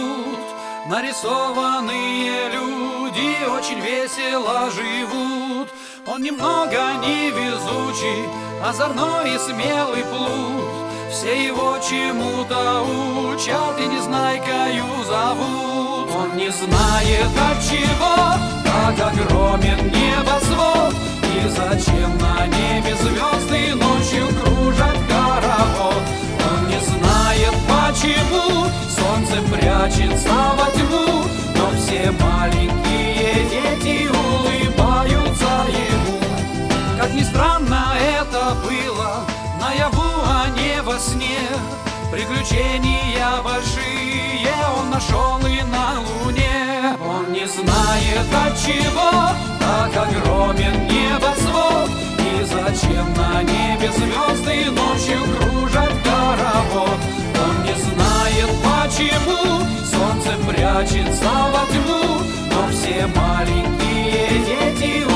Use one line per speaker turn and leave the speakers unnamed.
поют. Нарисованные люди очень весело живут. Он немного невезучий, озорной и смелый плут. Все его чему-то учат и незнайкою зовут. Он не знает отчего так огромен небосвод, и зачем на небе звезды ночью кружат хоровод. Он не знает почему солнце прячется во тьму, но все маленькие дети улыбаются ему. Как ни странно это было, наяву, а не во сне, приключения большие он нашел и на луне. Он не знает отчего так огромен небосвод, и зачем на небе звезды ночью кружат хоровод. Он не знает почему солнце прячется во тьму, но все маленькие дети